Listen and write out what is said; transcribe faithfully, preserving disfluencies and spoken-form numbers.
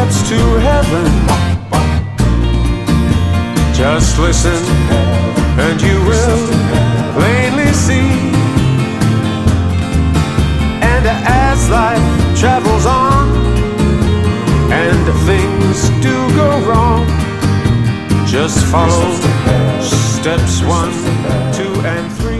steps to heaven. Just listen and you will plainly see. And as life travels on and things do go wrong, just follow steps one, two, and three.